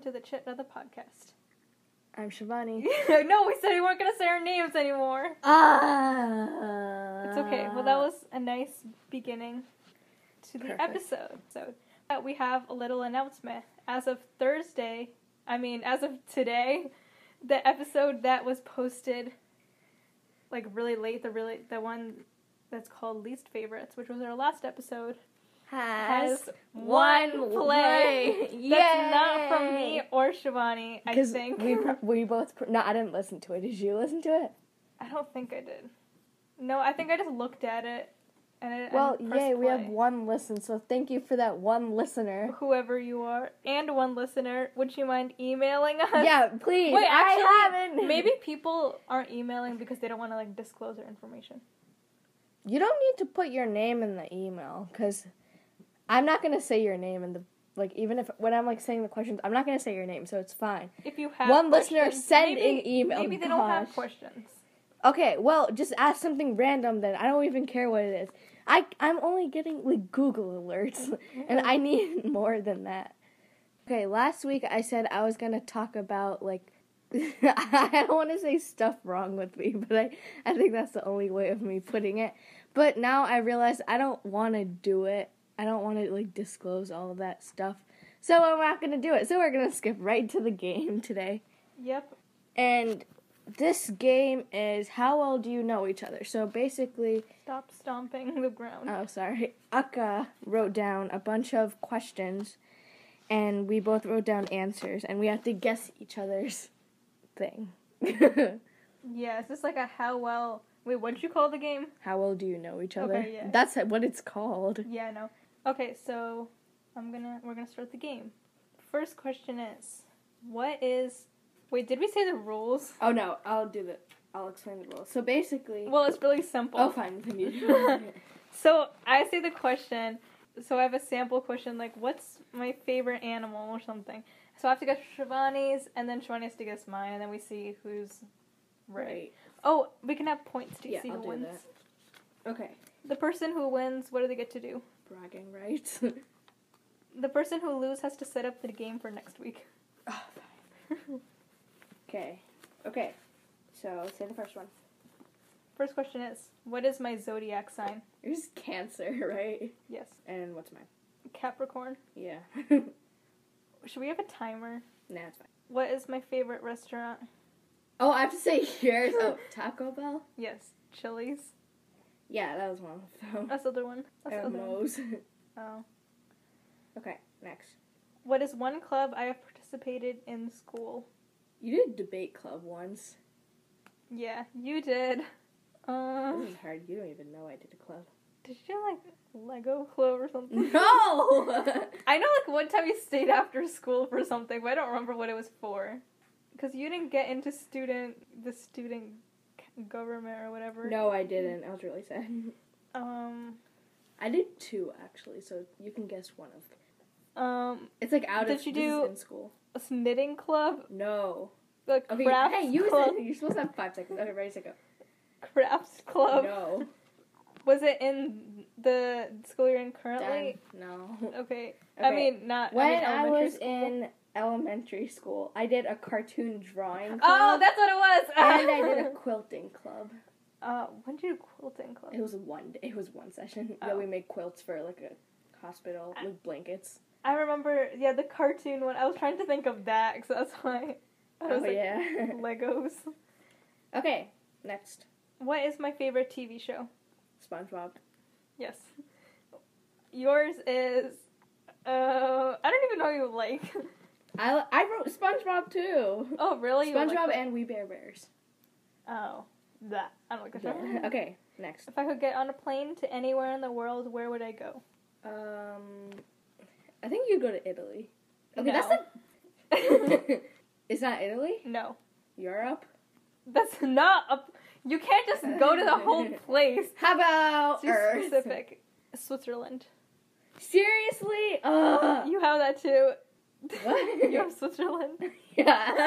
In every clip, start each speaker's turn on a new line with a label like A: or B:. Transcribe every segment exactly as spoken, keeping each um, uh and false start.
A: to the Chit Other podcast.
B: I'm Shivani.
A: No, we said we weren't going to say our names anymore.
B: Ah.
A: It's okay. Well, that was a nice beginning to the
B: Perfect.
A: episode. So, uh, we have a little announcement. As of Thursday, I mean, as of today, the episode that was posted, like, really late, the really the one that's called Least Favorites, which was our last episode,
B: has,
A: has one play.
B: play.
A: That's not from me or Shivani, I think.
B: we pro- we both pro- no, I didn't listen to it. Did you listen to it?
A: I don't think I did. No, I think I just looked at it and it.
B: Well,
A: and pressed
B: yay, we have
A: play.
B: one listen. So thank you for that one listener.
A: Whoever you are, and one listener, would you mind emailing us?
B: Yeah, please.
A: Wait, actually,
B: I haven't.
A: Maybe people aren't emailing because they don't want to like disclose their information.
B: You don't need to put your name in the email because I'm not gonna say your name in the like even if when I'm like saying the questions, I'm not gonna say your name, so it's fine.
A: If you have
B: one listener, send
A: maybe,
B: an email.
A: Maybe they
B: Gosh.
A: don't have questions.
B: Okay, well, just ask something random then. I don't even care what it is. I I'm only getting like Google alerts, and I need more than that. Okay, last week I said I was gonna talk about like I don't want to say stuff wrong with me, but I I think that's the only way of me putting it. But now I realize I don't want to do it. I don't want to like disclose all of that stuff, so I'm not gonna do it. So we're gonna skip right to the game today.
A: Yep.
B: And this game is how well do you know each other? So basically,
A: Stop stomping the ground.
B: oh sorry, Akka wrote down a bunch of questions, and we both wrote down answers, and we have to guess each other's thing.
A: Yeah, it's just like a how well. Wait, what did you call the game?
B: How well do you know each other?
A: Okay, yeah.
B: That's what it's called.
A: Yeah, no. Okay, so I'm gonna we're gonna start the game. First question is, what is? Wait, did we say the rules?
B: Oh no, I'll do the. I'll explain the rules. So basically.
A: Well, it's really simple.
B: Oh, fine. Then you do.
A: So I say the question. So I have a sample question like, what's my favorite animal or something. So I have to guess Shivani's, and then Shivani has to guess mine, and then we see who's right.
B: Right.
A: Oh, we can have points to
B: Yeah,
A: see
B: I'll
A: who
B: do
A: wins.
B: that. Okay.
A: The person who wins, what do they get to do?
B: Bragging rights.
A: The person who loses has to set up the game for next week.
B: Oh, fine. Okay. Okay. So, say the first one.
A: First question is, what is my zodiac sign?
B: Yours is Cancer, right?
A: Yes.
B: And what's mine?
A: Capricorn.
B: Yeah.
A: Should we have a timer?
B: Nah, it's fine.
A: What is my favorite restaurant?
B: Oh, I have to say yours. Oh, Taco Bell?
A: Yes. Chili's.
B: Yeah, that was one of them.
A: That's the other one. That's
B: I
A: the
B: have
A: other one.
B: Moe's.
A: Oh.
B: Okay, next.
A: What is one club I have participated in school?
B: You did debate club once.
A: Yeah, you did. Uh,
B: This is hard. You don't even know I did a club.
A: did you do like Lego club or something?
B: No!
A: I know like one time you stayed after school for something, but I don't remember what it was for. Because you didn't get into student, the student government or whatever.
B: No, I didn't. I was really sad.
A: Um,
B: I did two, actually, so you can guess one of them.
A: um,
B: It's like out
A: Did
B: of
A: you
B: this is
A: do-
B: in school.
A: a knitting club?
B: No.
A: The
B: Okay,
A: crafts
B: hey, you
A: club?
B: said you're supposed to have five seconds. Okay, ready to go.
A: Crafts club?
B: No.
A: Was it in the school you're in currently?
B: Done. No.
A: Okay.
B: Okay.
A: I mean, not.
B: When
A: I, mean,
B: I
A: elementary
B: was
A: school.
B: in elementary school, I did a cartoon drawing club.
A: Oh, that's what it was.
B: and I did a quilting club.
A: Uh, when did you do quilting club?
B: It was one day. It was one session.
A: Oh.
B: Yeah, we made quilts for like a hospital with blankets.
A: I remember, yeah, the cartoon one. I was trying to think of that, so that's why. I was
B: Oh
A: like,
B: yeah.
A: Legos.
B: Okay, next.
A: What is my favorite T V show?
B: SpongeBob.
A: Yes. Yours is. Uh, I don't even know you like.
B: I I wrote SpongeBob too.
A: Oh, really? You
B: SpongeBob
A: like
B: and We Bear Bears.
A: Oh, that. I don't like the show.
B: Yeah. Okay, next.
A: If I could get on a plane to anywhere in the world, where would I go?
B: Um, I think you'd go to Italy. Okay,
A: No.
B: that's the. Is that Italy?
A: No.
B: Europe?
A: That's not a. You can't just go to the whole place.
B: How about
A: Too
B: Earth?
A: specific. Switzerland.
B: Seriously? Ugh.
A: You have that too.
B: What?
A: You have Switzerland.
B: Yeah.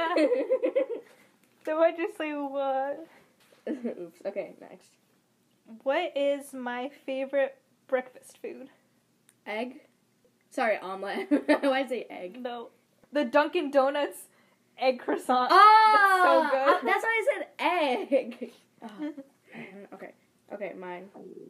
A: So why'd you say what?
B: Oops. Okay, next.
A: What is my favorite breakfast food?
B: Egg? Sorry, omelet. Why'd I say egg?
A: No. the Dunkin' Donuts egg croissant.
B: Oh,
A: That's so good.
B: uh, that's why I said egg. Oh, okay, okay, mine.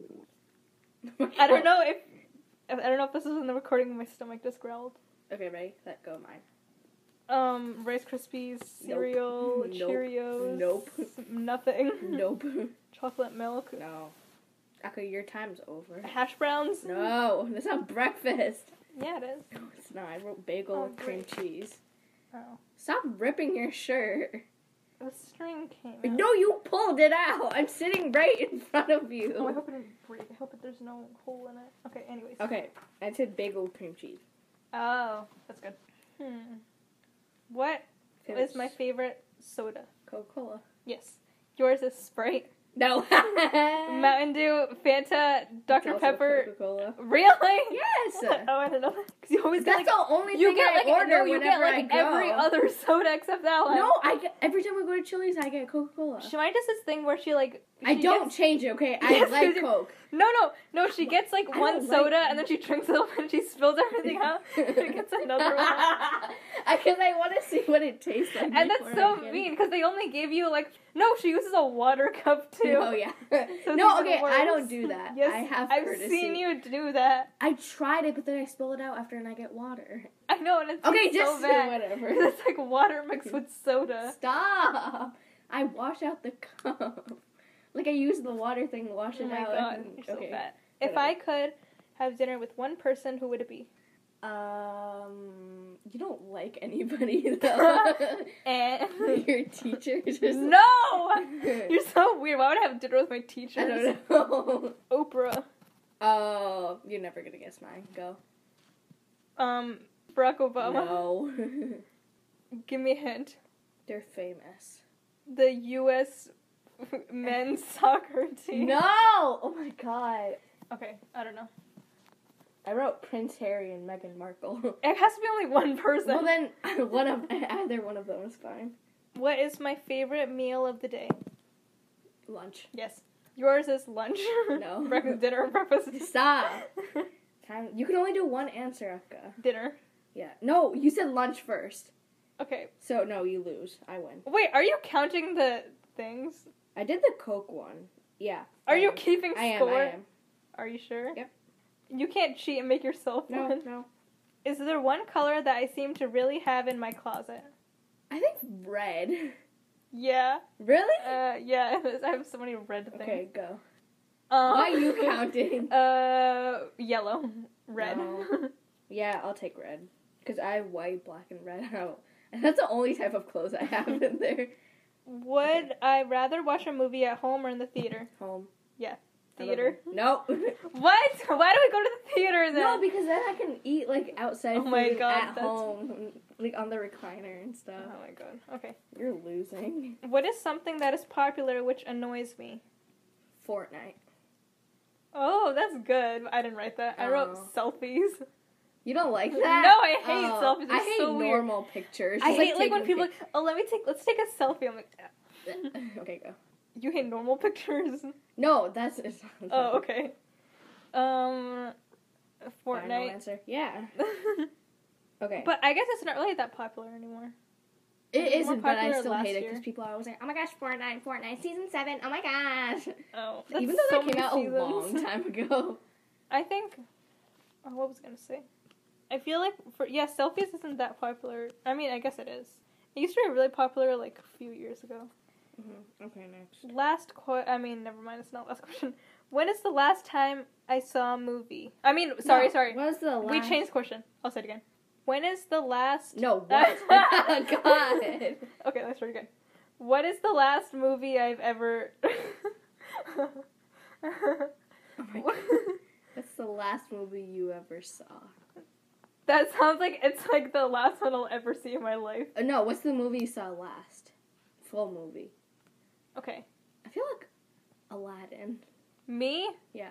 A: I don't know if I don't know if this is in the recording. My stomach just growled.
B: Okay, ready? Let go. Mine.
A: Um, Rice Krispies, cereal,
B: Nope.
A: Cheerios.
B: Nope.
A: Nothing.
B: Nope.
A: Chocolate milk.
B: No. Okay, your time's over.
A: Hash browns.
B: No, that's not breakfast.
A: Yeah, it is.
B: No, it's not. I wrote bagel
A: Oh,
B: with cream
A: great.
B: cheese.
A: Oh,
B: Stop ripping your shirt.
A: the string came out.
B: No, you pulled it out. I'm sitting right in front of
A: Oh, I
B: you.
A: hope it didn't break. I hope that there's no hole in it. Okay, anyways.
B: Okay, I said bagel with cream cheese.
A: Oh, that's good. Hmm. What is my favorite soda?
B: Coca-Cola?
A: Yes. Yours is Sprite.
B: No.
A: Mountain Dew, Fanta, Doctor
B: It's also
A: Pepper.
B: Coca-Cola.
A: Really?
B: Yes.
A: Oh, I don't know. Because you always
B: That's
A: get like,
B: the only
A: you
B: thing
A: get
B: I
A: like
B: order
A: no, you get
B: whenever
A: like
B: I go.
A: every other soda except that one.
B: No, I get, every time I go to Chili's, I get Coca-Cola.
A: She might just this thing where she like.
B: I
A: she
B: don't
A: gets-
B: change it, okay? I
A: Yes,
B: like
A: you do.
B: Coke.
A: No, no, no. She gets like
B: I
A: one
B: don't like
A: soda
B: it.
A: and then she drinks it and she spills everything out. She gets another one.
B: Because I want to see what it tastes like.
A: And that's
B: before
A: so
B: I get it.
A: mean because they only give you like no. She uses a water cup too.
B: Oh yeah.
A: So
B: No,
A: it's even
B: okay, I
A: worse.
B: don't do that.
A: Yes,
B: I have
A: I've
B: courtesy.
A: seen you do that.
B: I tried it, but then I spill it out after and I get water.
A: I know, and it's
B: Okay,
A: so
B: just
A: bad.
B: whatever.
A: It's like water mixed with soda.
B: Stop! I wash out the cup. Like I use the water thing to wash
A: Oh
B: it
A: my
B: out.
A: god,
B: and-
A: you're
B: okay.
A: so bad. If
B: whatever.
A: I could have dinner with one person, who would it be?
B: Um, you don't like anybody though.
A: And
B: Your teacher just
A: no, you're so weird. Why would I have dinner with my teachers?
B: I don't know.
A: Oprah,
B: Oh, you're never gonna guess mine. Go.
A: um, Barack Obama.
B: No.
A: Give me a hint.
B: They're famous.
A: The U S men's soccer team.
B: No! Oh my god.
A: Okay, I don't know.
B: I wrote Prince Harry and Meghan Markle.
A: It has to be only one person.
B: Well then, one of either one of them is fine.
A: What is my favorite meal of the day?
B: Lunch.
A: Yes. Yours is lunch.
B: No.
A: Breakfast, dinner, breakfast.
B: Stop. Time. You can only do one answer, Efka.
A: Dinner.
B: Yeah. No, you said lunch first.
A: Okay.
B: So no, you lose. I win.
A: Wait, are you counting the things?
B: I did the Coke one. Yeah.
A: Are
B: I
A: you
B: am.
A: keeping
B: I am.
A: score?
B: I am.
A: Are you sure?
B: Yep.
A: You can't cheat and make yourself
B: No,
A: one.
B: no.
A: Is there one color that I seem to really have in my closet?
B: I think red.
A: Yeah.
B: Really?
A: Uh, yeah. I have so many red things.
B: Okay, go.
A: Um,
B: Why are you counting?
A: Uh, yellow. Red.
B: No. Yeah, I'll take red. Because I have white, black, and red out. And that's the only type of clothes I have in there.
A: Would I rather watch a movie at home or in the theater?
B: Home.
A: Theater.
B: No.
A: What? Why do we go to the theater then?
B: No, because then I can eat, like, outside
A: Oh my
B: food
A: God,
B: at
A: that's-
B: home. Like, on the recliner and stuff.
A: Oh my god. Okay.
B: You're losing.
A: What is something that is popular which annoys me?
B: Fortnite.
A: Oh, that's good. I didn't write that. I wrote
B: Oh.
A: selfies.
B: You don't like that?
A: No, I hate
B: Oh,
A: selfies. They're
B: I hate
A: so weird.
B: normal pictures.
A: I
B: Just,
A: hate like when
B: taking
A: people like, oh, let me take, let's take a selfie. I'm like,
B: pic- Okay, go.
A: you hate normal pictures?
B: No, that's... It's
A: Oh, okay. Um,
B: Final
A: Fortnite.
B: answer. Yeah. Okay.
A: But I guess it's not really that popular anymore.
B: It
A: was more
B: isn't, but I
A: popular
B: still
A: last
B: hate it
A: year.
B: because people are always like, oh my gosh, Fortnite, Fortnite, season seven, oh my gosh.
A: Oh, that's
B: Even though
A: so
B: that came
A: many
B: out
A: seasons.
B: a long time ago.
A: I think. Oh, what was I gonna say? I feel like for yeah, selfies isn't that popular. I mean, I guess it is. It used to be really popular like a few years ago.
B: Mm-hmm. Okay, next.
A: Last que- I mean, never mind. It's not last question. When is the last time I saw a movie? I mean, sorry,
B: No,
A: sorry.
B: What was the last...
A: We changed question. I'll say it again. When is the last?
B: No, what? God.
A: Okay, let's start again. What is the last movie I've ever?
B: Oh my God. What's the last movie you ever saw?
A: That sounds like it's like the last one I'll ever see in my life.
B: Uh, no, what's the movie you saw last? Full movie.
A: Okay.
B: I feel like Aladdin.
A: Me?
B: Yeah.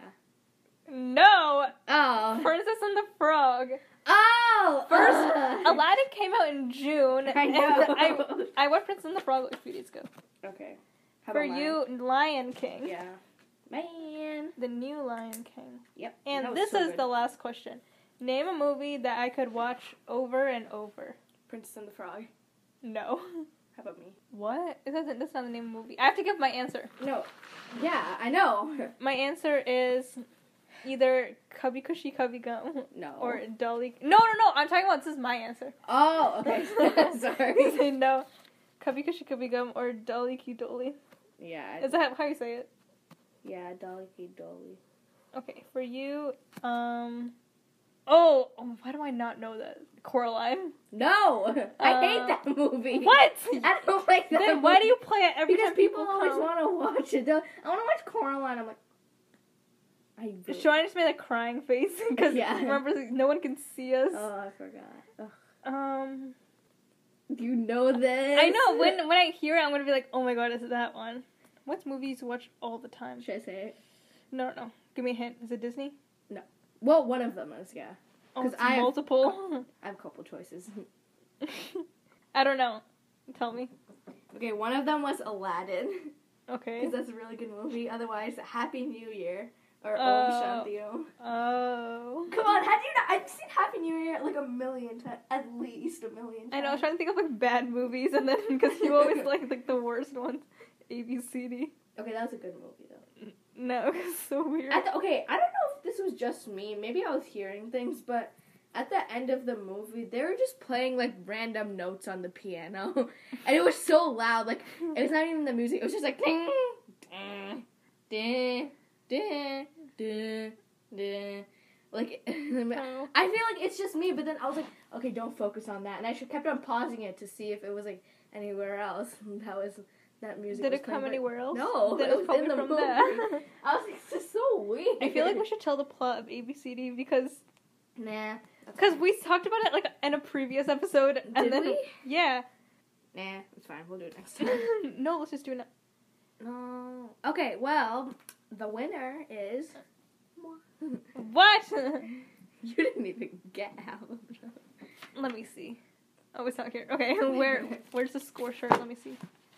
A: No!
B: Oh.
A: Princess and the Frog.
B: Oh!
A: First,
B: Ugh.
A: Aladdin came out in June.
B: I know.
A: And I, I watched Princess and the Frog like a few days ago.
B: Okay. How
A: For
B: about
A: you, Lion King.
B: mine? Yeah. Man.
A: The new Lion King.
B: Yep.
A: And
B: that was
A: this
B: so
A: is
B: good.
A: the last question. Name a movie that I could watch over and over.
B: Princess and the Frog.
A: No.
B: How about me?
A: What? It doesn't. That's not the name of the movie. I have to give my answer.
B: No. Yeah, I know.
A: My answer is either Cubby Cushy Cubby Gum
B: No.
A: or Dolly. No, no, no. I'm talking about this is my answer.
B: Oh, okay. Sorry.
A: Say no. Cubby Cushy Cubby Gum or Dolly Key Dolly.
B: Yeah.
A: Is that how you say it?
B: Yeah, Dolly Key Dolly.
A: Okay, for you, um, oh, oh, why do I not know that? Coraline.
B: No, I
A: Uh,
B: hate that movie.
A: What?
B: I don't like that.
A: Then
B: movie.
A: why do you play it every
B: Because
A: time
B: people,
A: people
B: always
A: come?
B: want to watch it. They'll- I want to watch Coraline. I'm like, I really...
A: Sean just made a crying face because
B: Yeah.
A: remember no one can see us.
B: Oh, I forgot. Ugh.
A: Um,
B: Do you know this?
A: I know when when I hear it, I'm gonna be like, oh my god, is it that one? What's movies you watch all the time?
B: Should I say it?
A: No, no, no. Give me a hint. Is it Disney?
B: Well, one of them is, yeah.
A: Oh,
B: 'Cause
A: it's
B: I have-
A: multiple.
B: I have a couple choices.
A: I don't know. Tell me.
B: Okay, one of them was Aladdin.
A: Okay.
B: Because that's a really good movie. Otherwise, Happy New Year. Or
A: Oh.
B: Om Shanti Om.
A: Oh.
B: Come on, how do you not? I've seen Happy New Year like a million times. At least a million times.
A: I know. I was trying to think of like bad movies, and then because you always like like the worst ones, A B C D.
B: Okay, that was a good movie, though.
A: No, it's so weird.
B: At the, okay, I don't know if this was just me. Maybe I was hearing things, but at the end of the movie, they were just playing like random notes on the piano, and it was so loud. Like it was not even the music; it was just like ding, ding, ding, ding, ding, ding. Like
A: Oh.
B: I feel like it's just me, but then I was like, okay, don't focus on that, and I should kept on pausing it to see if it was like anywhere else. That was that music.
A: Did
B: was
A: it come
B: playing, but-
A: anywhere else?
B: No,
A: then
B: it
A: it's
B: was
A: probably
B: in the
A: from
B: movie.
A: that.
B: I was like, this is so weird.
A: I feel like we should tell the plot of A B C D because
B: Nah.
A: because we talked about it like in a previous episode, and
B: Did
A: then
B: we?
A: yeah.
B: Nah, it's fine. We'll do it next time.
A: No, let's just do it now.
B: No. Okay, well, the winner is...
A: What?
B: You didn't even get out.
A: Let me see. Oh, it's not here. Okay, where where's the score chart? Let me see.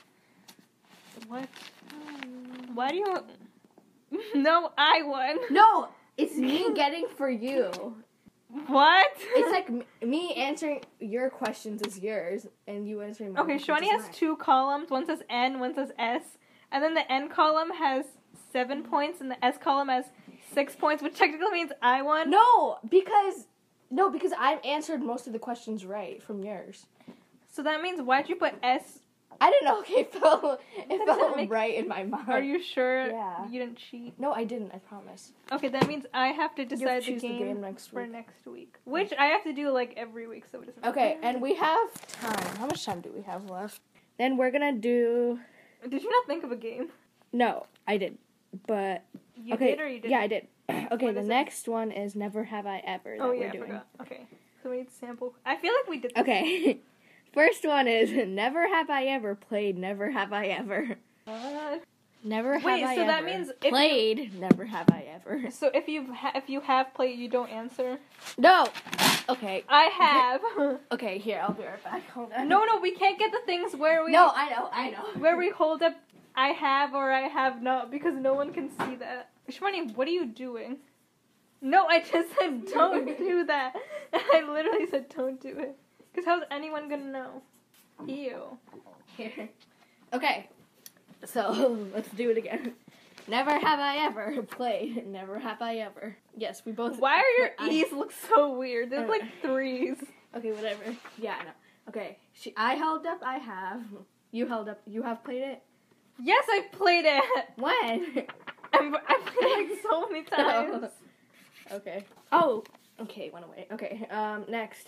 A: What? Why do you? No, I won.
B: No, it's me getting for you.
A: What?
B: It's like m- me answering your questions is yours, and you answering my
A: Okay,
B: questions
A: Shawny
B: is
A: has
B: mine.
A: two columns. One says N, one says S. And then the N column has seven points, and the S column has six points, which technically means I won.
B: No, because... No, because I've answered most of the questions right from yours.
A: So that means why'd you put S?
B: I don't know. Okay, it felt, it
A: That
B: felt
A: doesn't make-
B: right in my mind.
A: Are you sure
B: Yeah.
A: you didn't cheat?
B: No, I didn't. I promise.
A: Okay, that means I have to
B: You have
A: decide
B: to
A: the,
B: choose
A: game
B: the game next
A: for
B: week.
A: next week, which I have to do like every week, so it doesn't.
B: Okay, and we have time. How much time do we have left? Then we're gonna do.
A: Did you not think of a game?
B: No, I did, but
A: You
B: okay.
A: did or you didn't?
B: Yeah, I did. Okay,
A: What
B: the
A: is it?
B: next one is Never Have I Ever. That
A: Oh
B: we're
A: yeah, I
B: doing.
A: forgot. Okay, so we need sample. I feel like we did. This.
B: Okay, first one is Never Have I Ever Played. Never Have I Ever.
A: What?
B: Never have
A: Wait,
B: I
A: so
B: ever
A: that means if you-
B: played. Never have I ever.
A: So if you ha- if you have played, you don't answer.
B: No. Okay.
A: I have.
B: Okay. Here, I'll be right back. Hold on.
A: No, no, we can't get the things where we
B: No, I know. I know.
A: where we hold up. I have or I have not because no one can see that. Shwani, what are you doing? No, I just said don't do that. I literally said don't do it. Because how's anyone gonna know? Ew.
B: Here. Okay. So let's do it again. Never have I ever played. Never have I ever. Yes, we both.
A: Why are your
B: I-
A: E's look so weird? There's like threes.
B: Okay, whatever. Yeah, I know. Okay, she. I held up. I have. You held up. You have played it.
A: Yes, I played it.
B: When?
A: I'm, I played it like so many times.
B: Okay. Oh. Okay. Went away. Okay. Um. Next.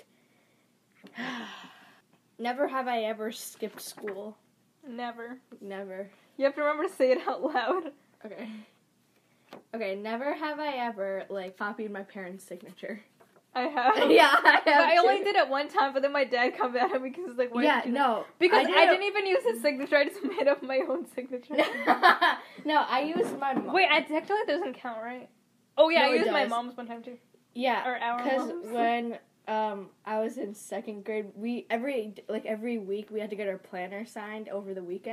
B: Never have I ever skipped school.
A: Never.
B: Never.
A: You have to remember to say it out loud.
B: Okay. Okay. Never have I ever like copied my parents' signature.
A: I have.
B: Yeah, I have.
A: But I only
B: too.
A: did it one time, but then my dad come at me because he's like, why
B: Yeah.
A: did you
B: No.
A: Because
B: I
A: I,
B: did it-
A: didn't even use his signature. I just made up my own signature.
B: No, I used my mom.
A: Wait, I technically it doesn't count, right? Oh yeah,
B: No,
A: I
B: it
A: used my
B: does.
A: mom's one time too.
B: Yeah,
A: Or our
B: because
A: moms.
B: when um I was in second grade, we every like every week we had to get our planner signed over the weekend,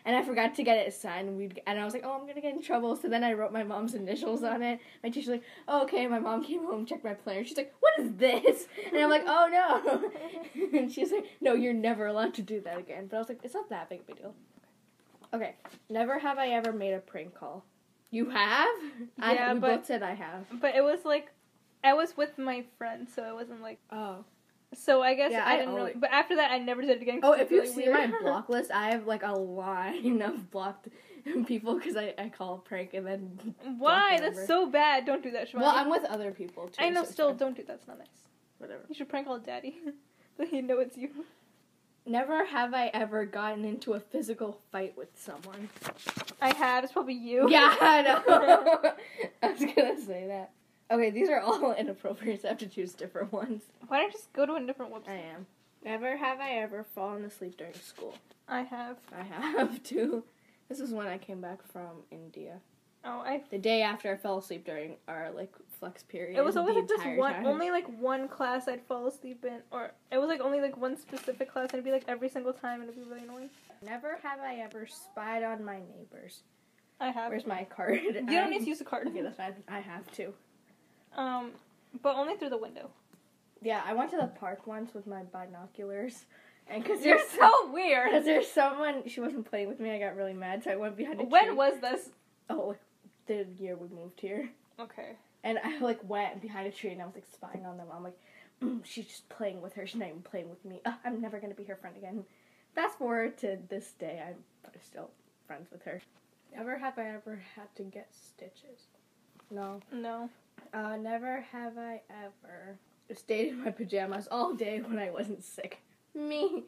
B: and I forgot to get it signed. And, we'd, and I was like, oh, I'm going to get in trouble. So then I wrote my mom's initials on it. My teacher's like, oh, okay. My mom came home, checked my planner. She's like, what is this? And I'm like, oh, no. And she's like, no, you're never allowed to do that again. But I was like, it's not that big of a deal. Okay. Never have I ever made a prank call. You have?
A: Yeah,
B: I, we
A: but,
B: both said I have.
A: But it was like, I was with my friend, so it wasn't like...
B: Oh.
A: So I guess
B: Yeah,
A: I
B: I
A: didn't
B: always-
A: really... But after that, I never did it again. 'cause
B: Oh,
A: it
B: if
A: was
B: you
A: really
B: see my
A: weird.
B: block list, I have like a line of blocked people because I, I call a prank and then.
A: Why?
B: block
A: That's
B: number.
A: so bad. Don't do that, Shivani.
B: Well, I'm with other people too.
A: I know,
B: so it's
A: still,
B: fine.
A: don't do that. It's not nice.
B: Whatever.
A: You should prank call daddy. So he know it's you.
B: Never have I ever gotten into a physical fight with someone.
A: I have. It's probably you.
B: Yeah, I know. I was gonna say that. Okay, these are all inappropriate, so I have to choose different ones.
A: Why don't you just go to a different website?
B: I am. Never have I ever fallen asleep during school.
A: I have.
B: I have too. This is when I came back from India.
A: Oh, I...
B: The day after I fell asleep during our, like, flex period.
A: It was always
B: the
A: like this
B: entire
A: one,
B: time.
A: only like one class I'd fall asleep in, or it was like only like one specific class, and it'd be like every single time, and it'd be really annoying.
B: Never have I ever spied on my neighbors.
A: I have.
B: Where's my card?
A: You don't need to use a card.
B: Okay, that's fine. I have to.
A: Um, but only through the window.
B: Yeah, I went to the park once with my binoculars. And because
A: You're
B: there's,
A: so weird.
B: Because there's someone, she wasn't playing with me, I got really mad, so I went behind a
A: When
B: tree.
A: was this?
B: Oh, like, the year we moved here.
A: Okay.
B: And I, like, went behind a tree and I was, like, spying on them. I'm like, mm, she's just playing with her. She's not even playing with me. Uh, I'm never going to be her friend again. Fast forward to this day, I'm still friends with her. Never have I ever had to get stitches. No.
A: No.
B: Uh, never have I ever stayed in my pajamas all day when I wasn't sick. Me.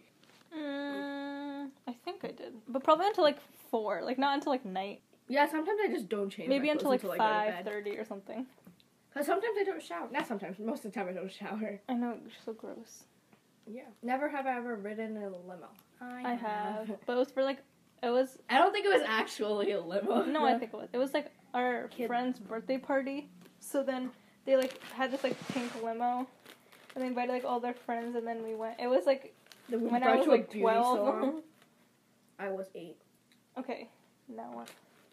A: Mm, I think I did, but probably until like four, like not until like night.
B: Yeah, sometimes I just don't change
A: Maybe
B: my
A: until
B: clothes
A: like
B: until I go to
A: five
B: bed.
A: thing or something.
B: Because sometimes I don't shower. Not sometimes. Most of the time I don't shower.
A: I know, you're so gross.
B: Yeah. Never have I ever ridden in a limo. I,
A: I have, but it was for like, it was.
B: I don't think it was actually a limo.
A: No, I think it was. It was like our
B: Kid.
A: friend's birthday party. So then they like had this like pink limo, and they invited like all their friends, and then we went. It was like
B: The, we
A: when
B: brought
A: I was
B: you a
A: like
B: beauty
A: twelve.
B: salon. I was eight.
A: Okay, now what?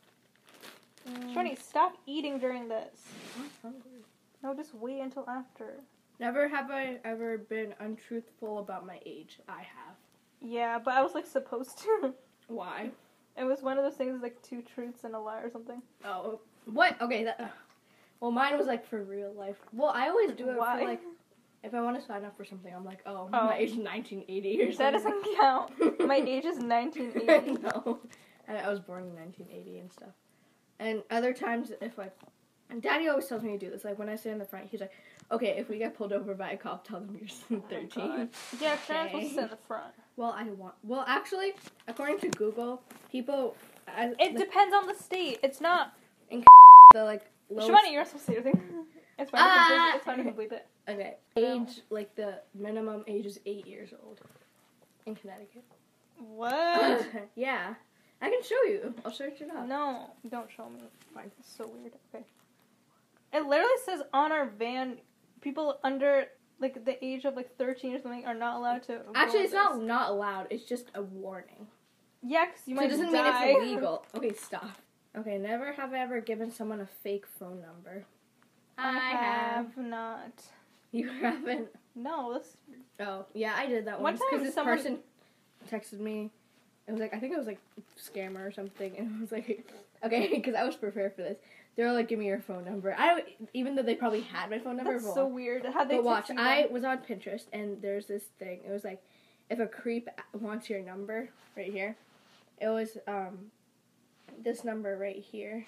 A: Shoni, stop eating during this.
B: I'm hungry.
A: No, just wait until after.
B: Never have I ever been untruthful about my age. I have.
A: Yeah, but I was like supposed to.
B: Why?
A: It was one of those things like two truths and a lie or something.
B: Oh. What? Okay, that... Uh, well, mine was like for real life. Well, I always do it
A: Why?
B: for like... If I want to sign up for something, I'm like, oh,
A: Oh.
B: my age is nineteen eighty or
A: That
B: something.
A: doesn't count. My age is nineteen eighty.
B: No. I, I was born in nineteen eighty and stuff. And other times, if like... And Daddy always tells me to do this. Like, when I sit in the front, he's like, okay, if we get pulled over by a cop, tell them you're thirteen.
A: Yeah, because I'm supposed to
B: Okay.
A: sit in the front.
B: Well, I want... Well, actually, according to Google, people... As,
A: It
B: the,
A: depends on the state. It's not.
B: the, like, lowest...
A: Shivani, you're not supposed to say anything. It's fine.
B: Ah!
A: To complete it. It's fine to complete it.
B: Okay. Age, like, the minimum age is eight years old. In Connecticut.
A: What?
B: Yeah. I can show you. I'll search it up.
A: No, don't show me.
B: Fine.
A: It's so weird. Okay. It literally says on our van, people under like the age of like thirteen or something are not allowed to.
B: Actually,
A: go
B: it's
A: on
B: not
A: this.
B: not allowed. It's just a warning.
A: Yeah, because you
B: So
A: might
B: it doesn't
A: die.
B: mean it's illegal. Okay, stop. Okay, never have I ever given someone a fake phone number.
A: I have not.
B: You haven't?
A: No, this.
B: Oh, yeah, I did that
A: One
B: once.
A: time
B: Because this
A: someone-
B: person texted me. It was like, I think it was like scammer or something. And it was like, okay, because I was prepared for this. They were like, give me your phone number. I don't, even though they probably had my phone number.
A: That's
B: but
A: so weird. How they
B: But watch,
A: text you
B: I
A: then?
B: was on Pinterest and there's this thing. It was like, if a creep wants your number, right here. It was um, this number right here.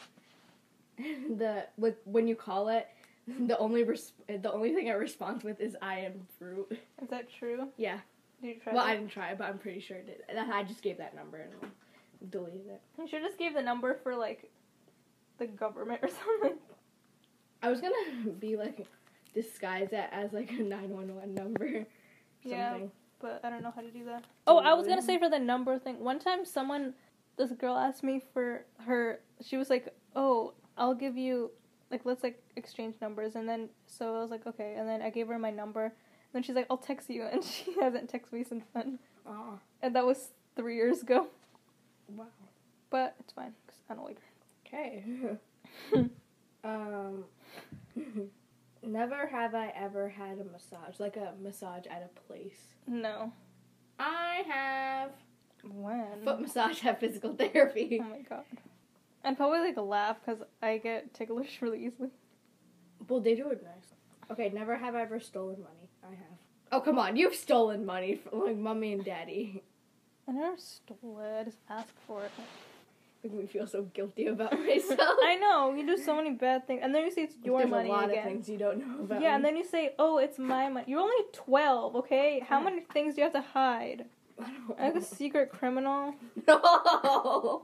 B: the like when you call it, the only res- the only thing it responds with is I am fruit.
A: Is that true?
B: Yeah.
A: Did you try
B: Well,
A: that?
B: I didn't try it, but I'm pretty sure it did. That I just gave that number and deleted it.
A: You should just give the number for like the government or something.
B: I was gonna be like disguise that as like a nine one one number. Something.
A: Yeah. But I don't know how to do that. Oh, I was gonna say for the number thing. One time, someone, this girl asked me for her. She was like, "Oh, I'll give you, like, let's like exchange numbers." And then so I was like, "Okay." And then I gave her my number. And then she's like, "I'll text you," and she hasn't texted me since then.
B: Aw.
A: And that was three years ago.
B: Wow.
A: but it's fine because I don't like
B: Okay. um, never have I ever had a massage, like a massage at a place.
A: her. No.
B: I have
A: When?
B: foot massage at physical therapy.
A: Oh my god. I'd probably like laugh because I get ticklish really easily.
B: Well, they do it nice. Okay, never have I ever stolen money. I have. Oh, come on, you've stolen money from like mommy and daddy.
A: I never stole it. I just asked for it.
B: Make me feel so guilty about myself.
A: I know, you do so many bad things, and then you say it's your
B: There's
A: money
B: a lot
A: again.
B: of things you don't know about.
A: Yeah,
B: me.
A: and then you say, "Oh, it's my money." You're only twelve, okay? How
B: Yeah.
A: many things do you have to hide?
B: I don't
A: I'm like
B: know.
A: a secret criminal.
B: No.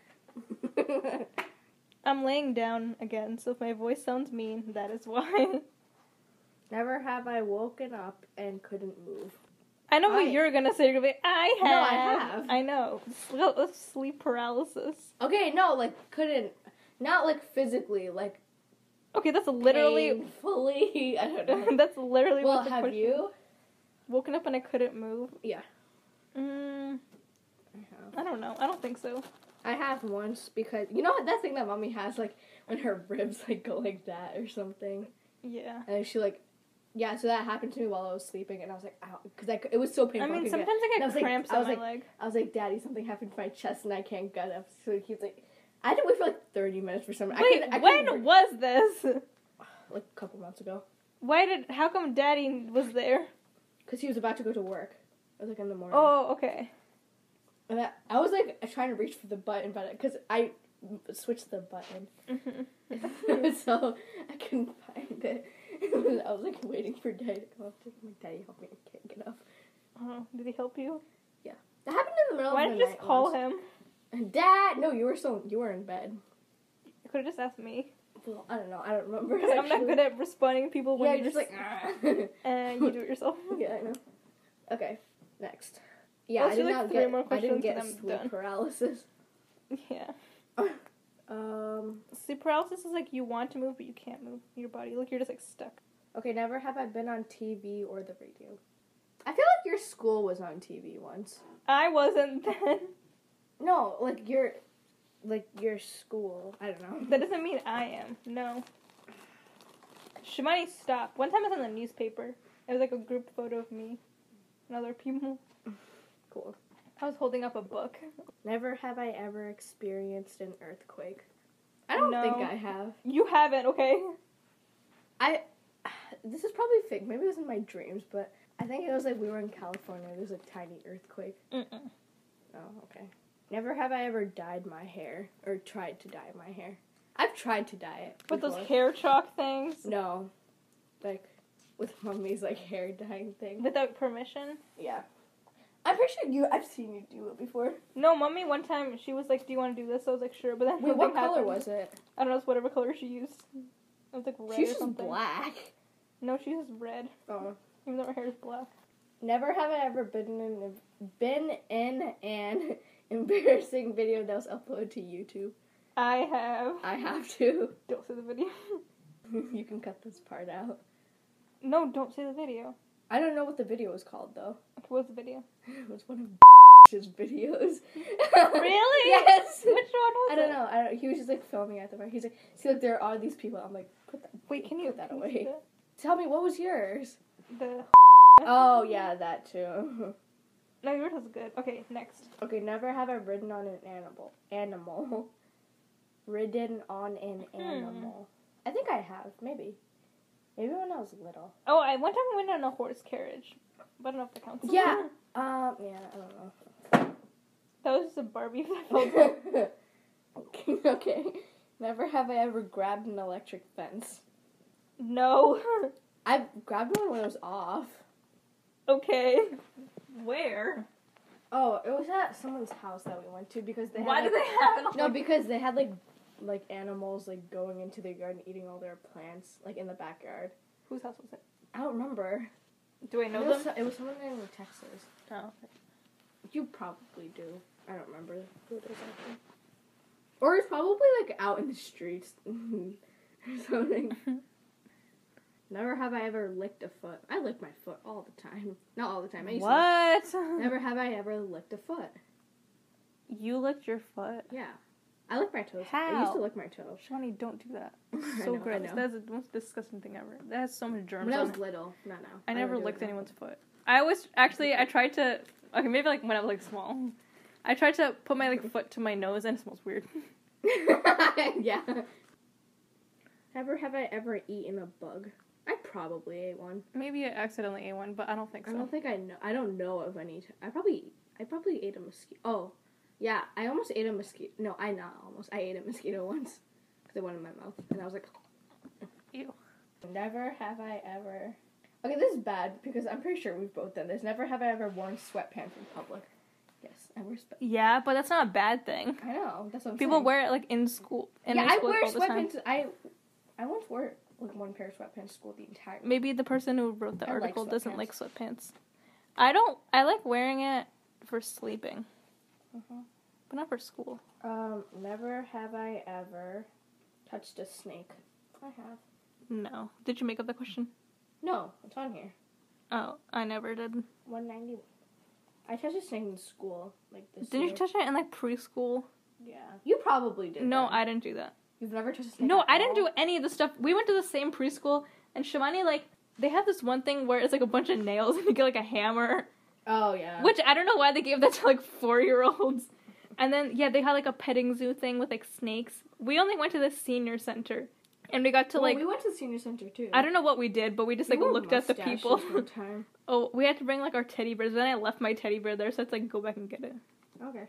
A: I'm laying down again, so if my voice sounds mean, that is why.
B: Never have I woken up and couldn't move.
A: I know
B: I-
A: what you're gonna say. You're gonna be, I have.
B: No, I have.
A: I know. Sl- Sleep paralysis.
B: Okay, no, like couldn't, not like physically, like
A: Okay, that's literally.
B: painfully. I don't know.
A: That's literally
B: Well,
A: what the
B: have
A: question
B: you?
A: Woken up and I couldn't move.
B: Yeah.
A: Mm,
B: I have.
A: I don't know. I don't think so.
B: I have once because you know that thing that mommy has, like when her ribs like go like that or something,
A: Yeah.
B: and she like, yeah. So that happened to me while I was sleeping, and I was like, ow, because I c- it was so painful.
A: I mean,
B: couldn't
A: sometimes
B: get-
A: I
B: and
A: get
B: was like-
A: cramps
B: I
A: on
B: was
A: my
B: like,
A: leg.
B: I was like, Daddy, something happened to my chest and I can't get up. So he was like, I had to wait for like thirty minutes for something.
A: Wait,
B: I couldn't, I
A: when
B: couldn't,
A: was this?
B: like a couple months ago,
A: Why did? How come Daddy was there?
B: because he was about to go to work. It was like in the morning.
A: Oh, okay.
B: And I, I was like trying to reach for the button, but because I switched the button,
A: Mhm.
B: so I couldn't find it. I was like waiting for Daddy to come up. I'm like, Daddy, help me! I can't get up.
A: Oh, did he help you?
B: That happened in the middle
A: Why
B: of the
A: didn't you
B: night.
A: just call
B: once.
A: him?
B: Dad, no, you were still you were in bed.
A: You could have just asked me.
B: Well, I don't know. I don't remember.
A: Because I'm not
B: actually.
A: good at responding to people when
B: Yeah,
A: you're
B: you're just like.
A: and you do it yourself.
B: Yeah, I know. Okay, next. Yeah,
A: Let's
B: I
A: do,
B: did
A: like,
B: not
A: three
B: get.
A: more
B: I
A: questions
B: didn't get
A: and I'm
B: sleep
A: done.
B: paralysis.
A: Yeah.
B: Um.
A: Sleep paralysis is like you want to move but you can't move your body. Like you're just like stuck.
B: Okay, never have I been on T V or the radio. I feel like your school was on T V once.
A: I wasn't then.
B: No, like your, like your school. I don't know.
A: That doesn't mean I am. No. Shimani, stop. One time I was on the newspaper. It was like a group photo of me and other people.
B: Cool.
A: I was holding up a book.
B: Never have I ever experienced an earthquake. I don't
A: No.
B: think I have.
A: You haven't, okay?
B: I. This is probably fake. Maybe it was in my dreams, but I think it was like we were in California. There's a tiny earthquake.
A: Mm-mm.
B: Oh, okay. Never have I ever dyed my hair or tried to dye my hair. I've tried to dye it.
A: With those
B: before.
A: hair chalk things?
B: No, like with mommy's like hair dyeing thing.
A: Without permission?
B: Yeah, I'm pretty sure you. I've seen you do it before.
A: No, mommy one time, she was like, do you want to do this? I was like, sure, but then
B: Wait, what
A: something
B: color
A: happened.
B: was it?
A: I don't know, it's whatever color she used. It was like red
B: She
A: or
B: used
A: something.
B: black.
A: No, she used red,
B: Oh.
A: even though her hair is black.
B: Never have I ever been in been in an embarrassing video that was uploaded to YouTube.
A: I have.
B: I have to.
A: Don't say the video.
B: You can cut this part out.
A: No, don't say the video.
B: I don't know what the video was called though.
A: What's the video?
B: It was one of his videos.
A: Really?
B: Yes.
A: Which one was
B: I don't
A: it?
B: know. I don't. He was just like filming at the bar. He's like, see, like there are these people. I'm like, put that.
A: Wait, can you
B: put that
A: can you
B: away?
A: say
B: Tell me, what was yours?
A: The.
B: Oh yeah, that too.
A: No, yours was good. Okay, next.
B: Okay, never have I ridden on an animal. Animal. Ridden on an
A: Hmm.
B: animal. I think I have. Maybe. Maybe when I was little.
A: Oh, I one time went on a horse carriage, but I don't know if that counts.
B: Yeah. Um. Yeah. I don't know.
A: That was just a Barbie that felt good.
B: okay, okay. Never have I ever grabbed an electric fence.
A: No.
B: I grabbed one when it was off.
A: Okay. Where?
B: Oh, it was at someone's house that we went to because they had
A: Why
B: like,
A: do they have it?
B: no, because they had like like animals like going into their garden eating all their plants like in the backyard.
A: Whose house was it?
B: I don't remember.
A: Do I know
B: it was,
A: them?
B: It was someone in Texas.
A: Oh, okay.
B: You probably do. I don't remember who it is actually. Or it's probably like out in the streets or something. Never have I ever licked a foot. I lick my foot all the time. Not all the time. I used
A: What?
B: to. Never have I ever licked a foot.
A: You licked your foot?
B: Yeah. I lick my toes. I used
A: How?
B: to lick my toes.
A: Shani, don't do that.
B: I
A: So
B: know, I
A: gross.
B: know.
A: That's the most disgusting thing ever. That has so many germs
B: When I
A: on
B: was
A: it.
B: little, not now.
A: I
B: I
A: never
B: don't do
A: licked
B: it now.
A: anyone's foot. I always, actually, I tried to, okay, maybe like when I was like small. I tried to put my like foot to my nose and it smells weird.
B: Yeah. Never have I ever eaten a bug. I probably ate one.
A: Maybe I accidentally ate one, but I don't think
B: I
A: so.
B: don't think I know. I don't know of any. T- I probably. I probably ate a mosquito. Oh, yeah. I almost ate a mosquito. No, I not almost. I ate a mosquito once because it went in my mouth, and I was like,
A: Ew.
B: Never have I ever. Okay, this is bad because I'm pretty sure we've both done this. Never have I ever worn sweatpants in public. Yes, I wear sweatpants.
A: Yeah, but that's not a bad thing.
B: I know. That's what I'm
A: People
B: saying.
A: wear it like in school. In
B: yeah,
A: my
B: I
A: school,
B: wear
A: all the time.
B: sweatpants. I I once wore like one pair of sweatpants to school the entire.
A: Maybe the person who wrote the
B: I like
A: article doesn't
B: sweatpants.
A: like sweatpants. I don't. I like wearing it for sleeping,
B: Uh-huh.
A: but not for school.
B: Um, never have I ever touched a snake. I have.
A: No. Did you make up the question?
B: No, it's on here.
A: Oh, I never did.
B: one ninety. I touched a snake in school, like this
A: Didn't
B: year.
A: you touch it in like preschool?
B: Yeah. You probably did.
A: No,
B: then.
A: I didn't do that.
B: You've never touched a snake
A: No,
B: at
A: I didn't
B: all?
A: do any of the stuff. We went to the same preschool, and Shivani, like, they have this one thing where it's like a bunch of nails, and you get like a hammer,
B: Oh, yeah.
A: which I don't know why they gave that to like four-year-olds. And then, yeah, they had like a petting zoo thing with like snakes. We only went to the senior center, and we got to
B: Well,
A: like,
B: we went to the senior center, too.
A: I don't know what we did, but we just like
B: We wore
A: looked at the
B: mustaches
A: people.
B: one time.
A: Oh, we had to bring like our teddy bears. Then I left my teddy bear there, so it's like go back and get it.
B: Okay.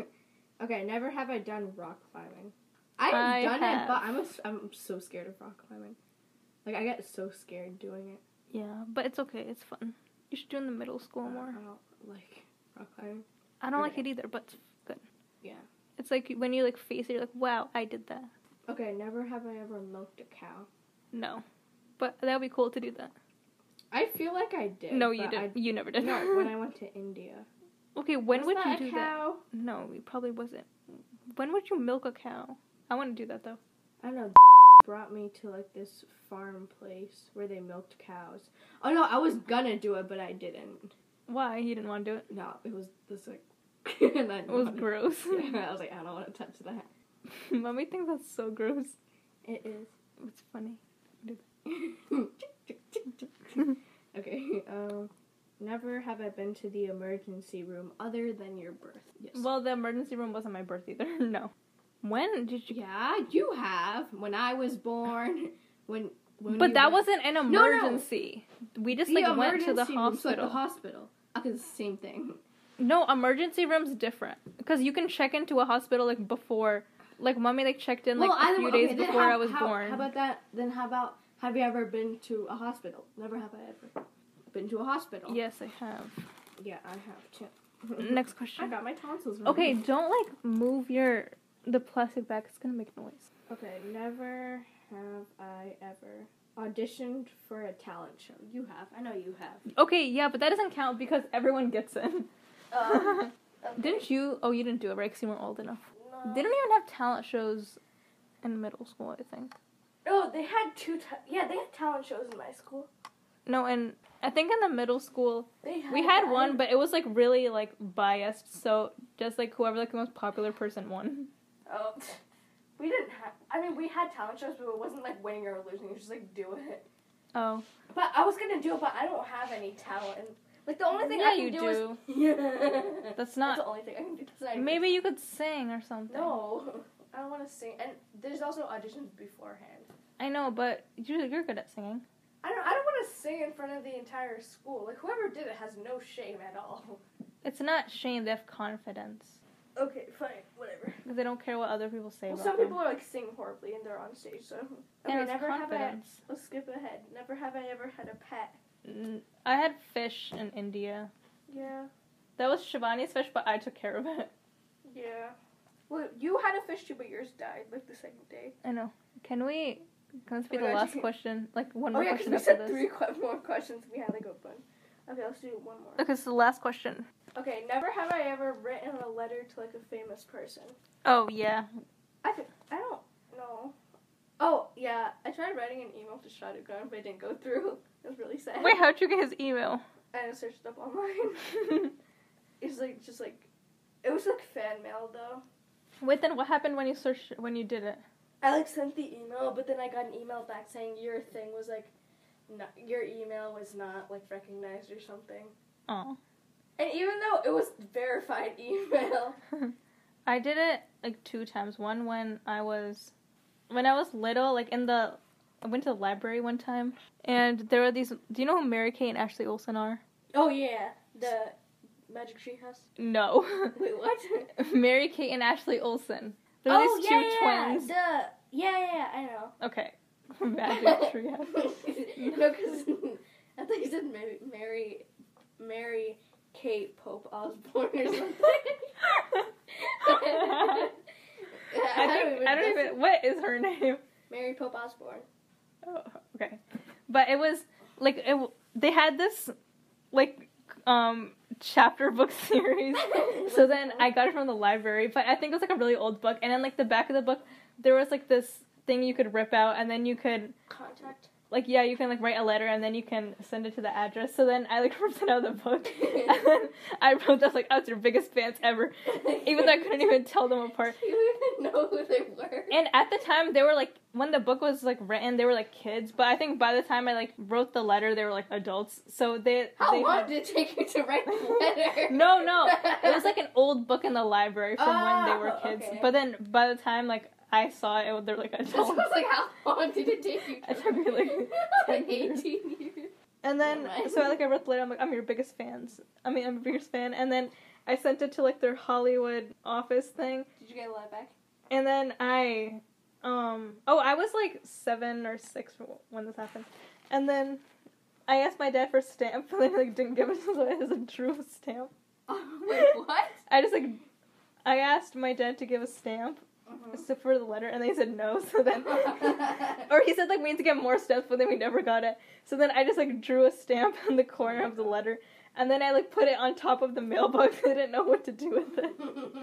B: Okay, never have I done rock climbing. I've
A: I
B: done
A: have.
B: it, but I'm, a, I'm so scared of rock climbing. Like, I get so scared doing it.
A: Yeah, but it's okay. It's fun. You should do it in the middle school
B: Uh,
A: more.
B: I don't like rock climbing.
A: I don't like
B: okay.
A: it either, but it's good.
B: Yeah.
A: It's like when you like face it, you're like, wow, I did that.
B: Okay, never have I ever milked a cow.
A: No, but that would be cool to do that.
B: I feel like I did.
A: No, you
B: but
A: didn't.
B: I-
A: You never did.
B: No, when I went to India.
A: Okay, when
B: Was
A: would
B: that
A: you
B: a
A: do that?
B: cow?
A: No, it probably wasn't. When would you milk a cow? I want to do that though.
B: I don't know. Brought me to like this farm place where they milked cows. Oh no, I was gonna do it, but I didn't.
A: Why? You didn't want to do it?
B: No, it was this like. and I
A: It was
B: wanted-
A: gross.
B: Yeah, I was like, I don't want to touch that.
A: Mommy thinks that's so gross.
B: It is.
A: It's funny.
B: Okay. Um, never have I been to the emergency room other than your birth. Yes.
A: Well, the emergency room wasn't my birth either. No. When did you?
B: Yeah, you have. When I was born, when when.
A: But
B: you
A: that
B: were-
A: wasn't an
B: No, no.
A: emergency. We just
B: The
A: like went to the
B: emergency room, so, like,
A: hospital.
B: the hospital. Okay, it's the same thing.
A: No, emergency room's different because you can check into a hospital like before. Like mommy like checked in like
B: well,
A: a
B: either
A: few
B: way-
A: days
B: okay, then
A: before
B: how,
A: I was
B: how,
A: born.
B: How about that? Then how about have you ever been to a hospital? Never have I ever been to a hospital.
A: Yes, I have.
B: Yeah, I have too.
A: Next
B: I
A: question.
B: got my tonsils. Removed.
A: Okay, don't like move your the plastic back. It's gonna make noise.
B: Okay, never have I ever auditioned for a talent show. You have. I know you have.
A: Okay, yeah, but that doesn't count because everyone gets in.
B: Um,
A: Didn't you? Oh, you didn't do it, right? Because you weren't old enough.
B: No.
A: They don't even have talent shows in middle school, I think.
B: Oh, they had two. Ta- yeah, they had talent shows in my school.
A: No, and I think in the middle school
B: They had
A: we had
B: that.
A: one, but it was like really like biased. So just like whoever like the most popular person won.
B: Oh, we didn't have. I mean, we had talent shows, but it wasn't like winning or losing. It was just like do it.
A: Oh,
B: But I was gonna do it, but I don't have any talent. Like the only thing
A: yeah,
B: I can
A: you
B: do,
A: do.
B: is yeah.
A: That's not.
B: That's the only thing I can do. That's not even-
A: Maybe you could sing or something.
B: No, I don't want to sing. And there's also auditions beforehand.
A: I know, but you're you're good at singing.
B: I don't. I don't want to sing in front of the entire school. Like whoever did it has no shame at all.
A: It's not shame; they have confidence
B: Okay, fine, whatever.
A: because they don't care what other people say
B: Well,
A: about
B: some
A: them.
B: people are like sing horribly and they're on stage. So okay,
A: and it's
B: never have I.
A: confidence.
B: Let's skip ahead. Never have I ever had a pet.
A: Mm, I had fish in India.
B: Yeah.
A: That was Shivani's fish, but I took care of it.
B: Yeah. Well, you had a fish too, but yours died like the second day.
A: I know. Can we? Can this be
B: Oh
A: the
B: my God,
A: last
B: you-
A: question? Like one
B: Oh
A: more
B: yeah, because
A: question
B: we
A: after
B: said
A: this.
B: three qu- more questions. We had a good one. Okay, let's do one more.
A: Okay, so the last question.
B: Okay, never have I ever written a letter to like a famous person.
A: Oh yeah.
B: I th- I don't know. Oh yeah, I tried writing an email to Shah Rukh Khan, but it didn't go through. It was really sad.
A: Wait, how'd you get his email?
B: I searched it up online. It's like just like it was like fan mail though.
A: Wait, then what happened when you searched when you did it?
B: I like sent the email, but then I got an email back saying your thing was like, no, your email was not like recognized or something.
A: Oh.
B: And even though it was verified email.
A: I did it like two times. One when I was, when I was little, like in the, I went to the library one time, and there were these. Do you know who Mary Kate and Ashley Olsen are?
B: Oh yeah, the Magic Tree House.
A: No.
B: Wait, what?
A: Mary Kate and Ashley Olsen. They're
B: Oh
A: these
B: yeah,
A: two
B: yeah,
A: twins.
B: the yeah, yeah, yeah, I know.
A: Okay. Magic Tree House.
B: No, because I thought you said Mary, Mary, Mary Kate Pope Osborne or something.
A: I,
B: I
A: think,
B: don't even.
A: I don't even. What is her name?
B: Mary Pope Osborne.
A: Oh, okay. But it was like it. They had this like um chapter book series. So then I got it from the library, but I think it was like a really old book. And then like the back of the book, there was like this thing you could rip out, and then you could
B: Contact.
A: like yeah, you can like write a letter, and then you can send it to the address. So then I like ripped it out of the book, and then I wrote that like I was your biggest fans ever, even though I couldn't even tell them apart.
B: You didn't even know who they were.
A: And at the time, they were like when the book was like written, they were like kids. But I think by the time I like wrote the letter, they were like adults. So they
B: How
A: they
B: long
A: had...
B: did it take you to write the letter?
A: No, no, it was like an old book in the library from
B: oh,
A: when they were kids.
B: Okay.
A: But then by the time like I saw it, they're like adults.
B: I was like, how long did it take you?
A: It took me like
B: like
A: ten years.
B: eighteen years.
A: And then
B: Never mind.
A: so I like I wrote the letter. I'm like I'm your biggest fans. I mean I'm your biggest fan. And then I sent it to like their Hollywood office thing.
B: Did you get a letter back?
A: And then I, um, oh, I was like seven or six when this happened. And then I asked my dad for a stamp, and then he like, didn't give it, so I just like, drew a stamp.
B: Wait, what?
A: I just like, I asked my dad to give a stamp
B: Mm-hmm.
A: so for the letter, and they said no, so then, or he said like we need to get more stamps, but then we never got it. So then I just like drew a stamp in the corner of the letter, and then I like put it on top of the mailbox. I didn't know what to do with it.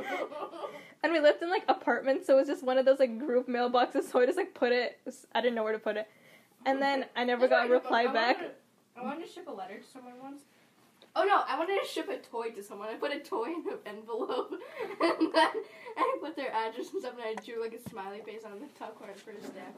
A: And we lived in like apartments, so it was just one of those like group mailboxes. So I just like put it. I didn't know where to put it, and then I never got a reply
B: I
A: back.
B: Wanted, I wanted to ship a letter to someone once. Oh no, I wanted to ship a toy to someone. I put a toy in an envelope, and then I put their address and stuff, and I drew like a smiley face on the top corner for a stamp.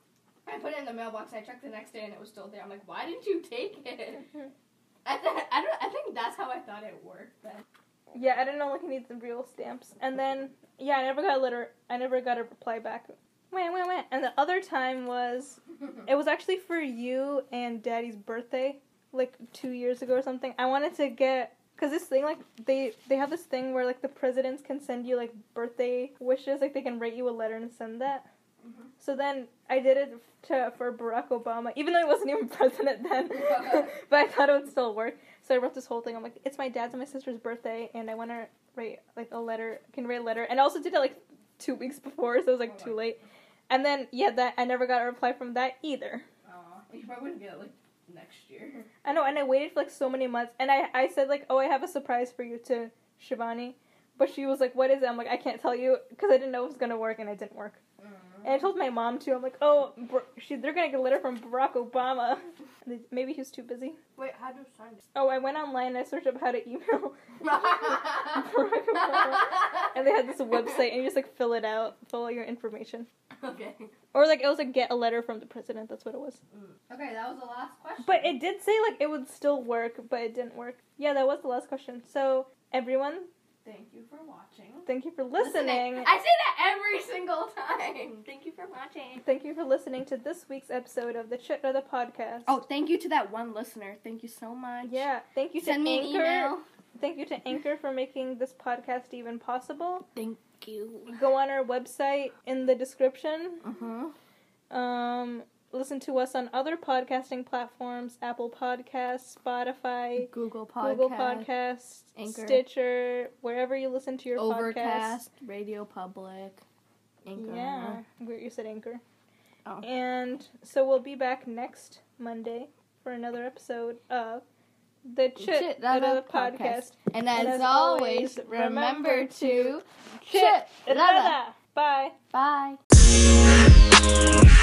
B: I put it in the mailbox. I checked the next day, and it was still there. I'm like, why didn't you take it? I th- I don't. I think that's how I thought it worked then.
A: Yeah, I didn't know like you need the real stamps. And then yeah, I never got a letter. I never got a reply back. Wah, wah, wah. And the other time was it was actually for you and Daddy's birthday, like two years ago or something. I wanted to get because this thing like they they have this thing where like the presidents can send you like birthday wishes, like they can write you a letter and send that. Mm-hmm. So then I did it to for Barack Obama, even though he wasn't even president then. But I thought it would still work. So I wrote this whole thing. I'm like, it's my dad's and my sister's birthday, and I want to write like a letter. Can write a letter, and I also did it like two weeks before, so it was like oh too late. And then yeah, that I never got a reply from that either.
B: Aw, you probably wouldn't get it like next year.
A: I know, and I waited for like so many months, and I I said like, oh, I have a surprise for you to Shivani, but she was like, what is it? I'm like, I can't tell you because I didn't know it was gonna work, and it didn't work. And I told my mom too. I'm like, oh, she, they're gonna get a letter from Barack Obama. They, maybe he was too busy.
B: Wait, how do you sign it?
A: Oh, I went online and I searched up how to email Barack Obama, and they had this website, and you just like fill it out, fill all your information.
B: Okay.
A: Or like it was like get a letter from the president. That's what it was.
B: Mm. Okay, that was the last question.
A: But it did say like it would still work, but it didn't work. Yeah, that was the last question. So everyone,
B: thank you for watching.
A: Thank you for listening. listening.
B: I say that every single time. Thank you for watching.
A: Thank you for listening to this week's episode of the Chit Brother podcast.
B: Oh, thank you to that one listener. Thank you so much.
A: Yeah, thank you to
B: Send me
A: Anchor.
B: an email.
A: Thank you to Anchor for making this podcast even possible.
B: Thank you.
A: Go on our website in the description.
B: Uh-huh.
A: Um, listen to us on other podcasting platforms: Apple Podcasts, Spotify,
B: Google Podcasts,
A: Google Podcasts,
B: Anchor,
A: Stitcher, wherever you listen to your
B: Overcast,
A: podcast.
B: Radio Public, Anchor.
A: Yeah, where you said Anchor.
B: Oh.
A: And so we'll be back next Monday for another episode of the Chit Rada podcast. podcast.
B: And as,
A: and as
B: always,
A: always,
B: remember to
A: Chit Rada. Bye.
B: Bye.